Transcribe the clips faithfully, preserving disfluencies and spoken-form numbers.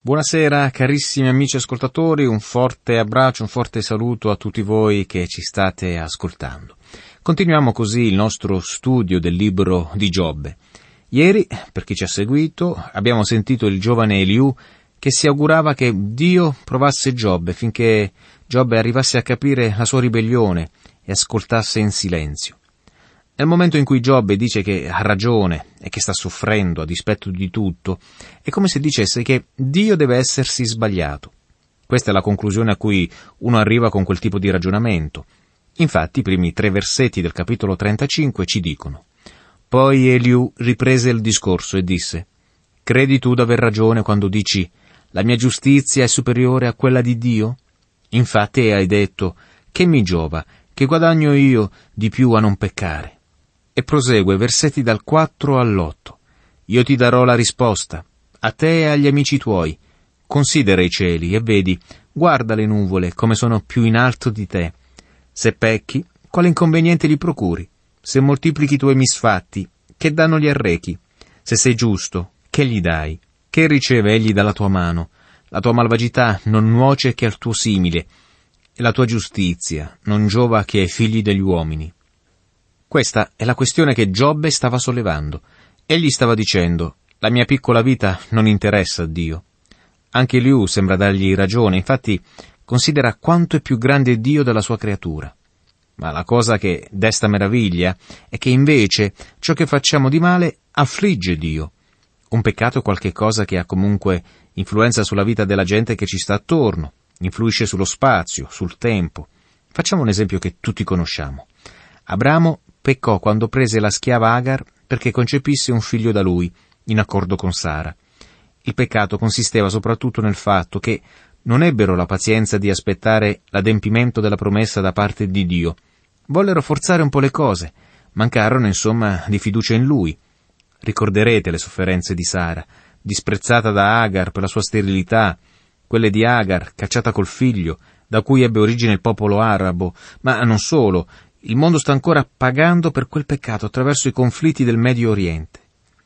Buonasera carissimi amici ascoltatori, un forte abbraccio, un forte saluto a tutti voi che ci state ascoltando. Continuiamo così il nostro studio del libro di Giobbe. Ieri, per chi ci ha seguito, abbiamo sentito il giovane Eliù che si augurava che Dio provasse Giobbe finché Giobbe arrivasse a capire la sua ribellione e ascoltasse in silenzio. Nel momento in cui Giobbe dice che ha ragione e che sta soffrendo a dispetto di tutto, è come se dicesse che Dio deve essersi sbagliato. Questa è la conclusione a cui uno arriva con quel tipo di ragionamento. Infatti, i primi tre versetti del capitolo trentacinque ci dicono: «Poi Eliù riprese il discorso e disse: Credi tu d'aver ragione quando dici: la mia giustizia è superiore a quella di Dio? Infatti hai detto: che mi giova, che guadagno io di più a non peccare?» E prosegue, versetti dal quattro all'otto. «Io ti darò la risposta, a te e agli amici tuoi. Considera i cieli e vedi, guarda le nuvole come sono più in alto di te. Se pecchi, quale inconveniente gli procuri? Se moltiplichi i tuoi misfatti, che danno gli arrechi? Se sei giusto, che gli dai? Che riceve egli dalla tua mano? La tua malvagità non nuoce che al tuo simile, e la tua giustizia non giova che ai figli degli uomini». Questa è la questione che Giobbe stava sollevando. Egli stava dicendo: la mia piccola vita non interessa a Dio. Anche Eliù sembra dargli ragione, infatti considera quanto è più grande Dio della sua creatura. Ma la cosa che desta meraviglia è che invece ciò che facciamo di male affligge Dio. Un peccato è qualche cosa che ha comunque influenza sulla vita della gente che ci sta attorno, influisce sullo spazio, sul tempo. Facciamo un esempio che tutti conosciamo. Abramo peccò quando prese la schiava Agar perché concepisse un figlio da lui, in accordo con Sara. Il peccato consisteva soprattutto nel fatto che non ebbero la pazienza di aspettare l'adempimento della promessa da parte di Dio. Vollero forzare un po' le cose, mancarono insomma di fiducia in lui. Ricorderete le sofferenze di Sara, disprezzata da Agar per la sua sterilità, quelle di Agar, cacciata col figlio, da cui ebbe origine il popolo arabo, ma non solo. Il mondo sta ancora pagando per quel peccato attraverso i conflitti del Medio Oriente.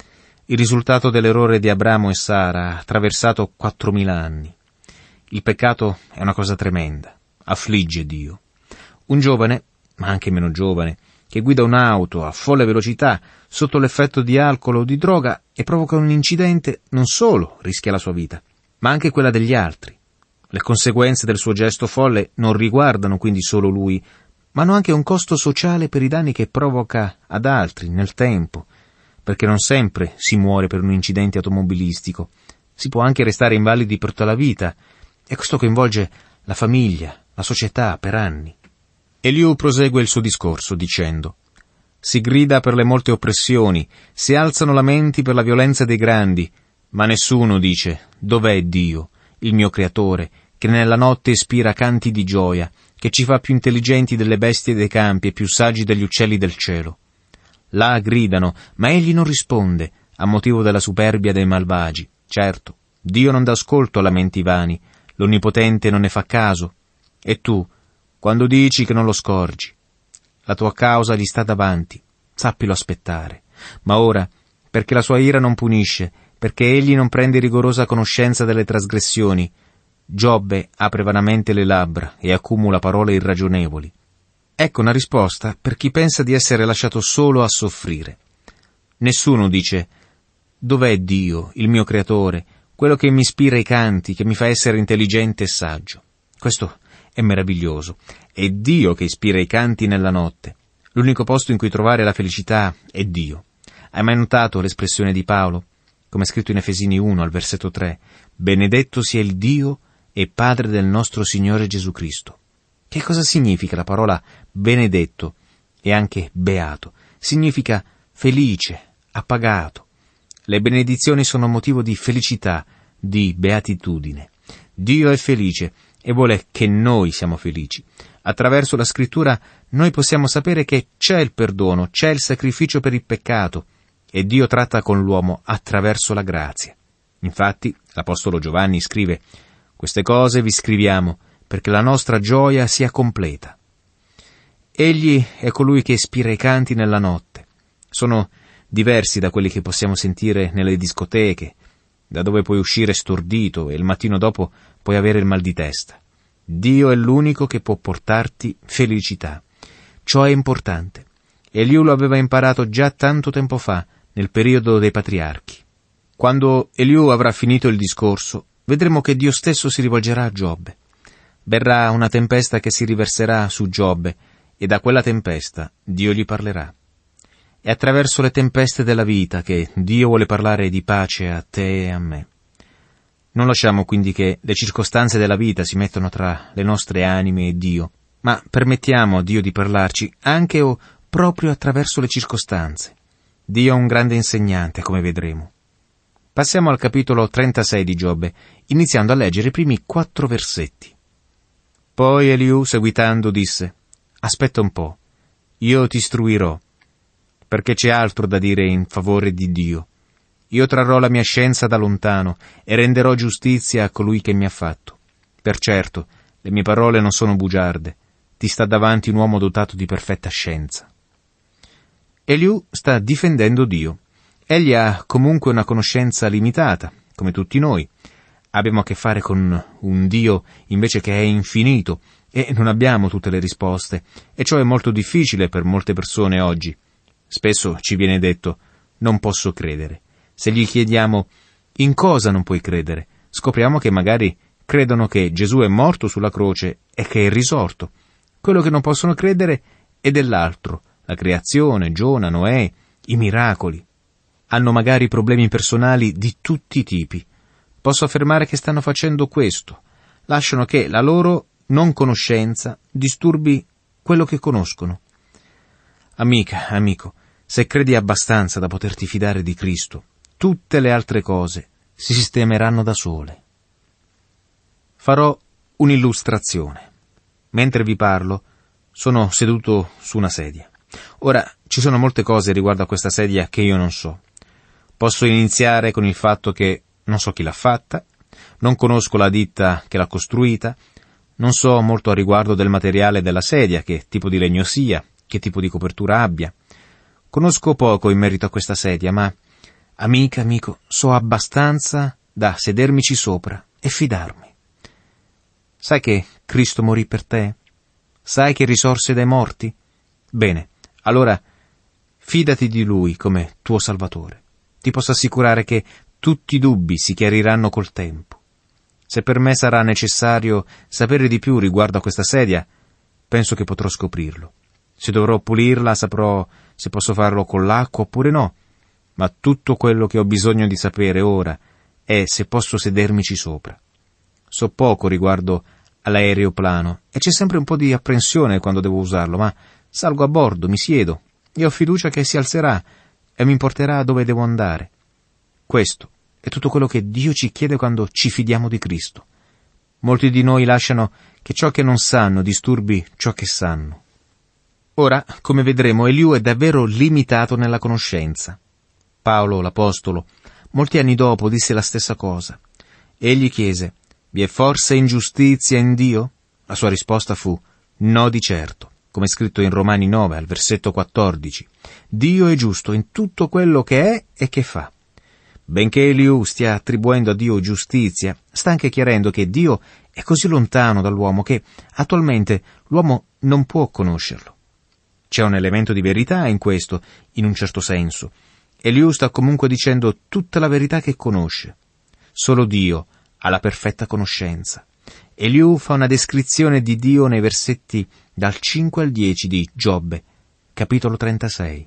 Il risultato dell'errore di Abramo e Sara ha attraversato quattromila anni. Il peccato è una cosa tremenda, affligge Dio. Un giovane, ma anche meno giovane, che guida un'auto a folle velocità sotto l'effetto di alcol o di droga e provoca un incidente, non solo rischia la sua vita, ma anche quella degli altri. Le conseguenze del suo gesto folle non riguardano quindi solo lui, ma hanno anche un costo sociale per i danni che provoca ad altri nel tempo, perché non sempre si muore per un incidente automobilistico, si può anche restare invalidi per tutta la vita, e questo coinvolge la famiglia, la società per anni. Eliù prosegue il suo discorso dicendo: «Si grida per le molte oppressioni, si alzano lamenti per la violenza dei grandi, ma nessuno dice: dov'è Dio, il mio creatore, che nella notte ispira canti di gioia, che ci fa più intelligenti delle bestie dei campi e più saggi degli uccelli del cielo?» Là gridano, ma egli non risponde, a motivo della superbia dei malvagi. Certo, Dio non dà ascolto a lamenti vani, l'Onnipotente non ne fa caso. E tu, quando dici che non lo scorgi, la tua causa gli sta davanti, sappilo aspettare. Ma ora, perché la sua ira non punisce, perché egli non prende rigorosa conoscenza delle trasgressioni, Giobbe apre vanamente le labbra e accumula parole irragionevoli. Ecco una risposta per chi pensa di essere lasciato solo a soffrire. Nessuno dice: dov'è Dio, il mio creatore, quello che mi ispira i canti, che mi fa essere intelligente e saggio? Questo è meraviglioso. È Dio che ispira i canti nella notte. L'unico posto in cui trovare la felicità è Dio. Hai mai notato l'espressione di Paolo? Come è scritto in Efesini uno al versetto tre: «Benedetto sia il Dio e Padre del nostro Signore Gesù Cristo». Che cosa significa la parola benedetto e anche beato? Significa felice, appagato. Le benedizioni sono motivo di felicità, di beatitudine. Dio è felice e vuole che noi siamo felici. Attraverso la scrittura noi possiamo sapere che c'è il perdono, c'è il sacrificio per il peccato e Dio tratta con l'uomo attraverso la grazia. Infatti, l'Apostolo Giovanni scrive: «Queste cose vi scriviamo perché la nostra gioia sia completa». Egli è colui che ispira i canti nella notte. Sono diversi da quelli che possiamo sentire nelle discoteche, da dove puoi uscire stordito e il mattino dopo puoi avere il mal di testa. Dio è l'unico che può portarti felicità. Ciò è importante. Eliù lo aveva imparato già tanto tempo fa, nel periodo dei patriarchi. Quando Eliù avrà finito il discorso, vedremo che Dio stesso si rivolgerà a Giobbe. Verrà una tempesta che si riverserà su Giobbe, e da quella tempesta Dio gli parlerà. È attraverso le tempeste della vita che Dio vuole parlare di pace a te e a me. Non lasciamo quindi che le circostanze della vita si mettano tra le nostre anime e Dio, ma permettiamo a Dio di parlarci anche o proprio attraverso le circostanze. Dio è un grande insegnante, come vedremo. Passiamo al capitolo trentasei di Giobbe, iniziando a leggere i primi quattro versetti. Poi Eliù, seguitando, disse: «Aspetta un po', io ti istruirò, perché c'è altro da dire in favore di Dio. Io trarrò la mia scienza da lontano e renderò giustizia a colui che mi ha fatto. Per certo, le mie parole non sono bugiarde. Ti sta davanti un uomo dotato di perfetta scienza». Eliù sta difendendo Dio. Egli ha comunque una conoscenza limitata, come tutti noi. Abbiamo a che fare con un Dio invece che è infinito e non abbiamo tutte le risposte, e ciò è molto difficile per molte persone oggi. Spesso ci viene detto: «Non posso credere». Se gli chiediamo: «In cosa non puoi credere?», scopriamo che magari credono che Gesù è morto sulla croce e che è risorto. Quello che non possono credere è dell'altro: la creazione, Giona, Noè, i miracoli. Hanno magari problemi personali di tutti i tipi. Posso affermare che stanno facendo questo. Lasciano che la loro non conoscenza disturbi quello che conoscono. Amica, amico, se credi abbastanza da poterti fidare di Cristo, tutte le altre cose si sistemeranno da sole. Farò un'illustrazione. Mentre vi parlo, sono seduto su una sedia. Ora, ci sono molte cose riguardo a questa sedia che io non so. Posso iniziare con il fatto che non so chi l'ha fatta, non conosco la ditta che l'ha costruita, non so molto a riguardo del materiale della sedia, che tipo di legno sia, che tipo di copertura abbia. Conosco poco in merito a questa sedia, ma, amica, amico, so abbastanza da sedermici sopra e fidarmi. Sai che Cristo morì per te? Sai che risorse dai morti? Bene, allora fidati di Lui come tuo Salvatore. Ti posso assicurare che tutti i dubbi si chiariranno col tempo. Se per me sarà necessario sapere di più riguardo a questa sedia, penso che potrò scoprirlo. Se dovrò pulirla, saprò se posso farlo con l'acqua oppure no. Ma tutto quello che ho bisogno di sapere ora è se posso sedermici sopra. So poco riguardo all'aeroplano e c'è sempre un po' di apprensione quando devo usarlo, ma salgo a bordo, mi siedo e ho fiducia che si alzerà e mi porterà dove devo andare. Questo è tutto quello che Dio ci chiede quando ci fidiamo di Cristo. Molti di noi lasciano che ciò che non sanno disturbi ciò che sanno. Ora, come vedremo, Eliù è davvero limitato nella conoscenza. Paolo, l'apostolo, molti anni dopo disse la stessa cosa. Egli chiese: «Vi è forse ingiustizia in Dio?» La sua risposta fu: «No di certo», come è scritto in Romani nove, al versetto quattordici. Dio è giusto in tutto quello che è e che fa. Benché Eliù stia attribuendo a Dio giustizia, sta anche chiarendo che Dio è così lontano dall'uomo che attualmente l'uomo non può conoscerlo. C'è un elemento di verità in questo, in un certo senso. Eliù sta comunque dicendo tutta la verità che conosce. Solo Dio ha la perfetta conoscenza. Eliù fa una descrizione di Dio nei versetti dal cinque al dieci di Giobbe, capitolo trentasei.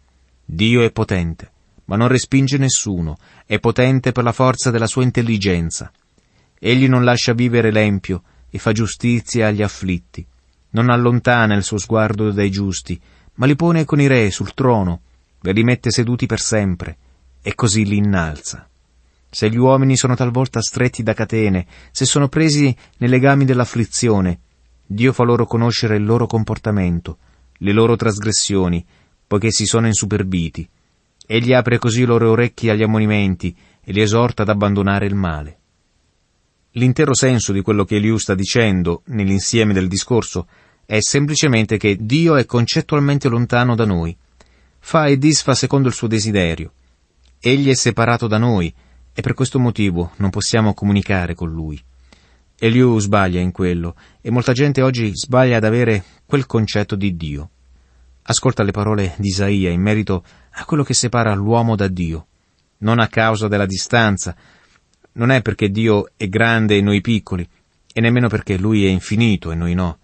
Dio è potente, ma non respinge nessuno, è potente per la forza della sua intelligenza. Egli non lascia vivere l'empio e fa giustizia agli afflitti. Non allontana il suo sguardo dai giusti, ma li pone con i re sul trono, ve li mette seduti per sempre, e così li innalza. Se gli uomini sono talvolta stretti da catene, se sono presi nei legami dell'afflizione, Dio fa loro conoscere il loro comportamento, le loro trasgressioni, poiché si sono insuperbiti. Egli apre così i loro orecchi agli ammonimenti e li esorta ad abbandonare il male. L'intero senso di quello che Eliù sta dicendo nell'insieme del discorso è semplicemente che Dio è concettualmente lontano da noi. Fa e disfa secondo il suo desiderio. Egli è separato da noi e per questo motivo non possiamo comunicare con Lui. Eliù sbaglia in quello, e molta gente oggi sbaglia ad avere quel concetto di Dio. Ascolta le parole di Isaia in merito a quello che separa l'uomo da Dio. Non a causa della distanza, non è perché Dio è grande e noi piccoli, e nemmeno perché Lui è infinito e noi no.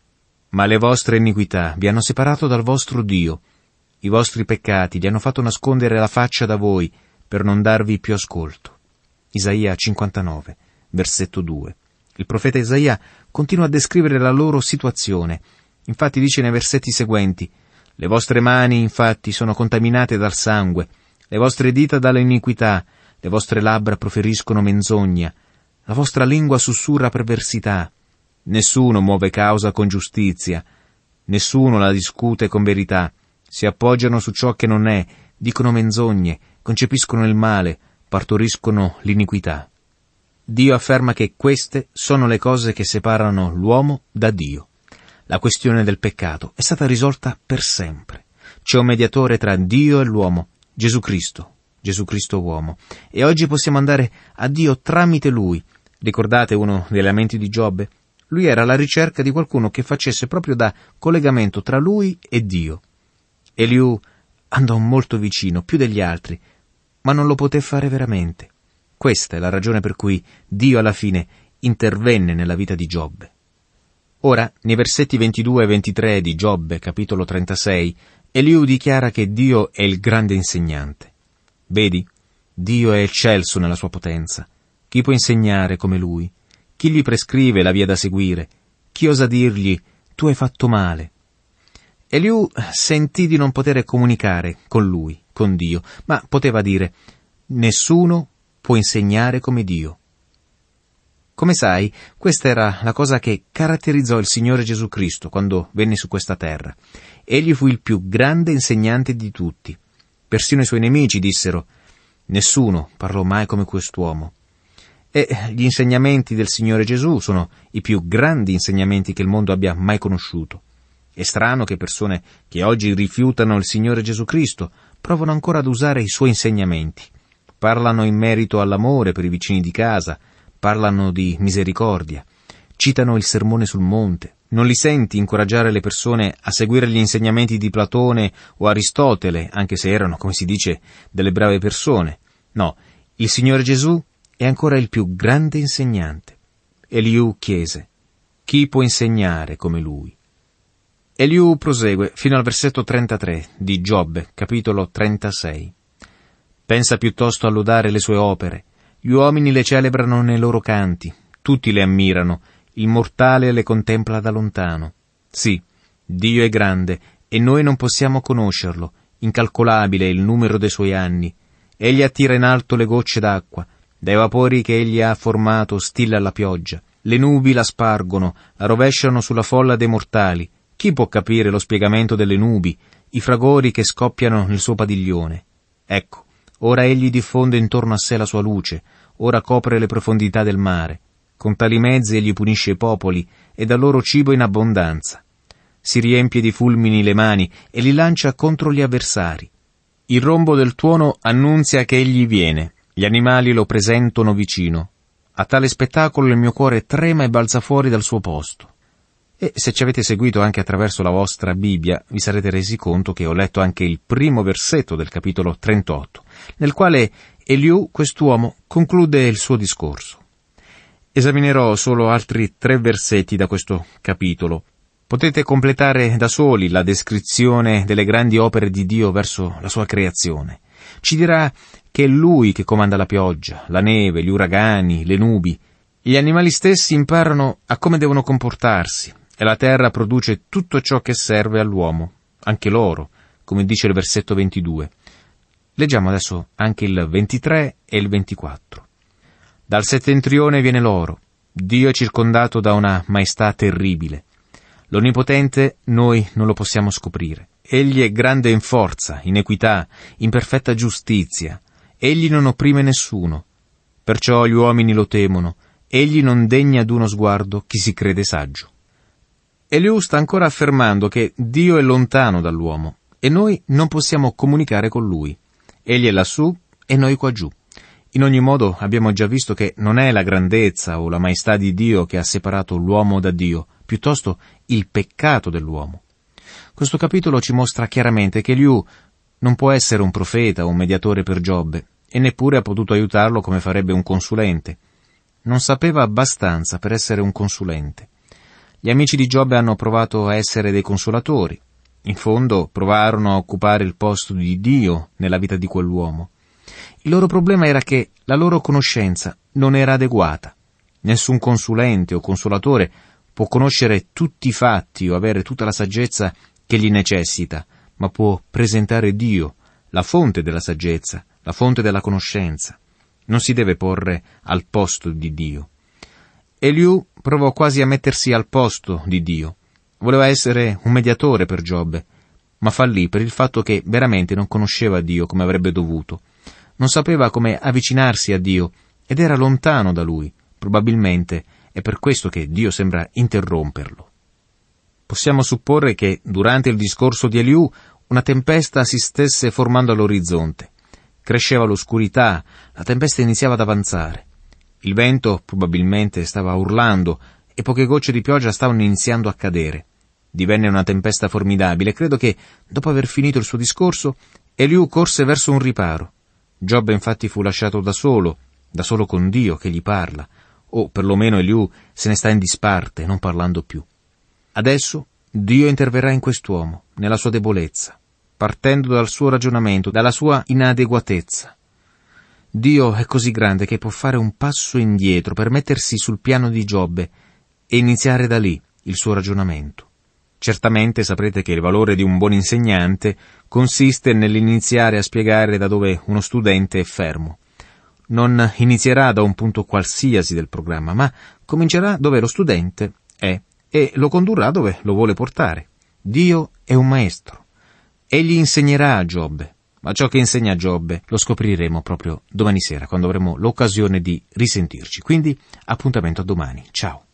Ma le vostre iniquità vi hanno separato dal vostro Dio. I vostri peccati vi hanno fatto nascondere la faccia da voi, per non darvi più ascolto. Isaia cinquantanove, versetto due. Il profeta Isaia continua a descrivere la loro situazione. Infatti dice nei versetti seguenti: «Le vostre mani, infatti, sono contaminate dal sangue, le vostre dita dall'iniquità, le vostre labbra proferiscono menzogna, la vostra lingua sussurra perversità. Nessuno muove causa con giustizia, nessuno la discute con verità. Si appoggiano su ciò che non è, dicono menzogne, concepiscono il male, partoriscono l'iniquità». Dio afferma che queste sono le cose che separano l'uomo da Dio. La questione del peccato è stata risolta per sempre. C'è un mediatore tra Dio e l'uomo, Gesù Cristo, Gesù Cristo uomo, e oggi possiamo andare a Dio tramite Lui. Ricordate uno dei lamenti di Giobbe? Lui era alla ricerca di qualcuno che facesse proprio da collegamento tra lui e Dio. Eliù andò molto vicino, più degli altri, ma non lo poté fare veramente. Questa è la ragione per cui Dio alla fine intervenne nella vita di Giobbe. Ora, nei versetti ventidue e ventitré di Giobbe, capitolo trentasei, Eliù dichiara che Dio è il grande insegnante. Vedi, Dio è eccelso nella sua potenza. Chi può insegnare come Lui? Chi gli prescrive la via da seguire? Chi osa dirgli, tu hai fatto male? Eliù sentì di non poter comunicare con Lui, con Dio, ma poteva dire, nessuno può insegnare come Dio. Come sai, questa era la cosa che caratterizzò il Signore Gesù Cristo quando venne su questa terra. Egli fu il più grande insegnante di tutti. Persino i suoi nemici dissero, nessuno parlò mai come quest'uomo. E gli insegnamenti del Signore Gesù sono i più grandi insegnamenti che il mondo abbia mai conosciuto. È strano che persone che oggi rifiutano il Signore Gesù Cristo provano ancora ad usare i suoi insegnamenti. Parlano in merito all'amore per i vicini di casa, parlano di misericordia, citano il Sermone sul Monte. Non li senti incoraggiare le persone a seguire gli insegnamenti di Platone o Aristotele, anche se erano, come si dice, delle brave persone. No, il Signore Gesù è ancora il più grande insegnante. Eliù chiese, chi può insegnare come lui? Eliù prosegue fino al versetto trentatré di Giobbe, capitolo trentasei. Pensa piuttosto a lodare le sue opere. Gli uomini le celebrano nei loro canti, tutti le ammirano, il mortale le contempla da lontano. Sì, Dio è grande, e noi non possiamo conoscerlo, incalcolabile è il numero dei suoi anni. Egli attira in alto le gocce d'acqua, dai vapori che egli ha formato stilla la pioggia. Le nubi la spargono, la rovesciano sulla folla dei mortali. Chi può capire lo spiegamento delle nubi, i fragori che scoppiano nel suo padiglione? Ecco, ora egli diffonde intorno a sé la sua luce, ora copre le profondità del mare. Con tali mezzi egli punisce i popoli e dà loro cibo in abbondanza. Si riempie di fulmini le mani e li lancia contro gli avversari. Il rombo del tuono annunzia che egli viene, gli animali lo presentano vicino. A tale spettacolo il mio cuore trema e balza fuori dal suo posto. E se ci avete seguito anche attraverso la vostra Bibbia, vi sarete resi conto che ho letto anche il primo versetto del capitolo trentotto, nel quale Eliù, quest'uomo, conclude il suo discorso. Esaminerò solo altri tre versetti da questo capitolo. Potete completare da soli la descrizione delle grandi opere di Dio verso la sua creazione. Ci dirà che è Lui che comanda la pioggia, la neve, gli uragani, le nubi. Gli animali stessi imparano a come devono comportarsi, e la terra produce tutto ciò che serve all'uomo, anche l'oro, come dice il versetto ventidue. Leggiamo adesso anche il ventitré e il ventiquattro. Dal settentrione viene l'oro. Dio è circondato da una maestà terribile. L'Onnipotente noi non lo possiamo scoprire. Egli è grande in forza, in equità, in perfetta giustizia. Egli non opprime nessuno. Perciò gli uomini lo temono. Egli non degna d'uno sguardo chi si crede saggio. Eliù sta ancora affermando che Dio è lontano dall'uomo e noi non possiamo comunicare con Lui. Egli è lassù e noi qua giù. In ogni modo abbiamo già visto che non è la grandezza o la maestà di Dio che ha separato l'uomo da Dio, piuttosto il peccato dell'uomo. Questo capitolo ci mostra chiaramente che Eliù non può essere un profeta o un mediatore per Giobbe, e neppure ha potuto aiutarlo come farebbe un consulente. Non sapeva abbastanza per essere un consulente. Gli amici di Giobbe hanno provato a essere dei consolatori. In fondo provarono a occupare il posto di Dio nella vita di quell'uomo. Il loro problema era che la loro conoscenza non era adeguata. Nessun consulente o consolatore può conoscere tutti i fatti o avere tutta la saggezza che gli necessita, ma può presentare Dio, la fonte della saggezza, la fonte della conoscenza. Non si deve porre al posto di Dio. Eliù provò quasi a mettersi al posto di Dio. Voleva essere un mediatore per Giobbe, ma fallì per il fatto che veramente non conosceva Dio come avrebbe dovuto. Non sapeva come avvicinarsi a Dio ed era lontano da Lui. Probabilmente è per questo che Dio sembra interromperlo. Possiamo supporre che durante il discorso di Eliù una tempesta si stesse formando all'orizzonte. Cresceva l'oscurità, la tempesta iniziava ad avanzare. Il vento probabilmente stava urlando e poche gocce di pioggia stavano iniziando a cadere. Divenne una tempesta formidabile. Credo che, dopo aver finito il suo discorso, Eliù corse verso un riparo. Giobbe infatti fu lasciato da solo, da solo con Dio che gli parla, o perlomeno Eliù se ne sta in disparte, non parlando più. Adesso Dio interverrà in quest'uomo, nella sua debolezza, partendo dal suo ragionamento, dalla sua inadeguatezza. Dio è così grande che può fare un passo indietro per mettersi sul piano di Giobbe e iniziare da lì il suo ragionamento. Certamente saprete che il valore di un buon insegnante consiste nell'iniziare a spiegare da dove uno studente è fermo. Non inizierà da un punto qualsiasi del programma, ma comincerà dove lo studente è e lo condurrà dove lo vuole portare. Dio è un maestro. Egli insegnerà a Giobbe, ma ciò che insegna a Giobbe lo scopriremo proprio domani sera, quando avremo l'occasione di risentirci. Quindi appuntamento a domani. Ciao.